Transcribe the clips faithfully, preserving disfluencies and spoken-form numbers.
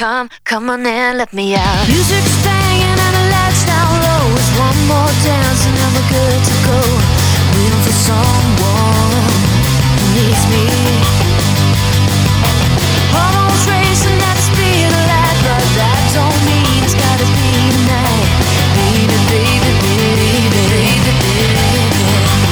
come, come on and let me out. Music's banging and the lights down low. It's one more dance and then we're good to go. Waiting for someone who needs me. Almost racing at the speed of light, but that don't mean it's gotta be tonight. Baby, baby, baby, baby, baby.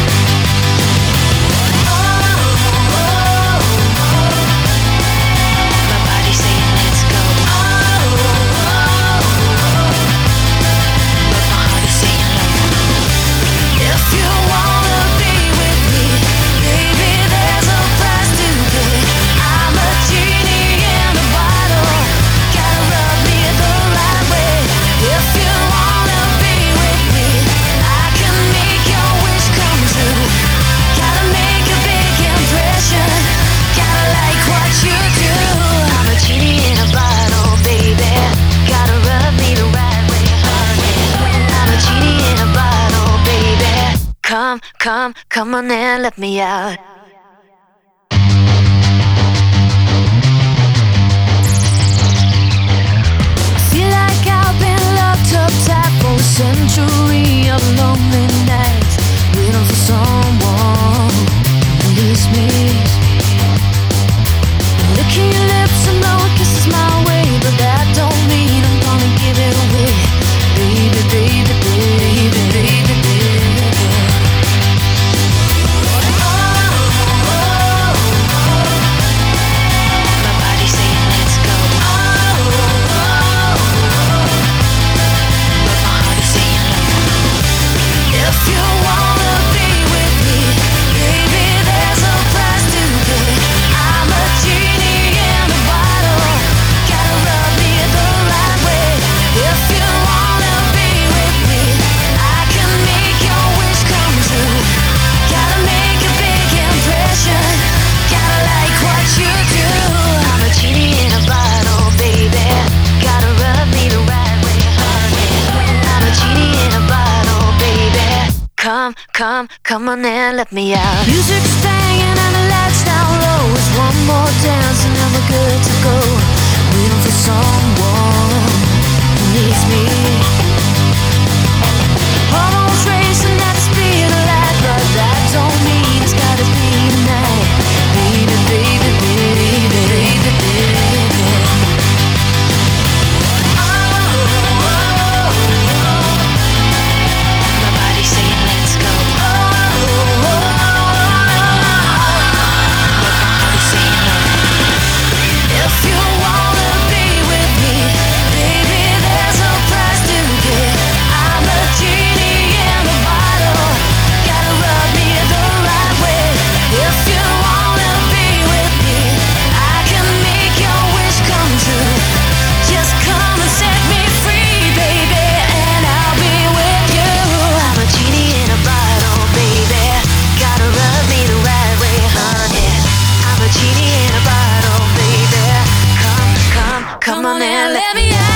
Oh, oh, oh. My body's saying let's go. Oh, oh, oh. But my heart is saying no. If you wanna be with me, baby, there's a price to pay. I'm a genie in a bottle, gotta rub me the right way. If you wanna be with me, I can make your wish come true. Gotta make a big impression, gotta like what you do. I'm a genie in a bottle, baby, gotta rub me the right way, honey. I'm a genie in a bottle, baby. Come, come, come on and let me out. Feel like I've been locked up tight for a century of lonely nights, waiting for someone who needs me. Look at your lips and know a kiss is my way, but that don't mean I'm gonna give it away. Baby, baby, baby, baby, baby. Oh, oh, oh. My body's saying let's go. Oh, oh, oh. But my heart is saying no. If you wanna be with me, baby, there's a price to pay. I'm a genie in a bottle, gotta rub me the right way. If you wanna be with me, I can make your wish come true. Gotta make a big impression, gotta like what you do. I'm a genie in a bottle, baby, gotta rub me the right way, honey. I'm a genie in a bottle, baby. Come, come, come on and let me out. Music's banging and the lights down low. It's one more dance and then we're good to go. Waiting for someone who needs me. Almost racing at the speed of light, but that don't mean it's gotta be tonight. Baby, baby, baby, baby, baby. Oh, oh, oh. My body's saying let's go. Oh, oh, oh. But my heart is saying no. If you wanna be with me, baby, there's a price to pay. I'm a genie in a bottle, gotta rub me the right way. If you wanna be with me, I can make your wish come true. Just come and set me free, baby, and I'll be with you. I'm a genie in a bottle, baby, gotta rub me the right way, honey. I'm a genie in a bottle, baby. Come, come, come on and let me out.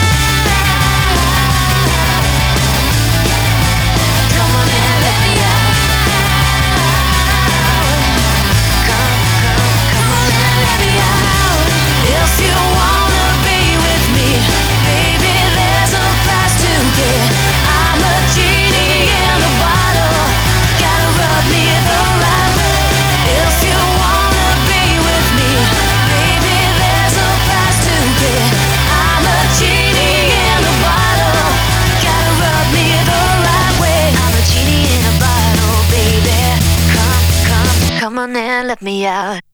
Come on and let me out. Come, come, come on and let me out. If you wanna be with me, baby, there's a price to pay. I'm a genie in a bottle, gotta rub me the right way. If you wanna be with me, baby, there's a price to pay. I'm a genie in a bottle, gotta rub me the right way. I'm a genie in a bottle, baby. Come, come, come on and let me out.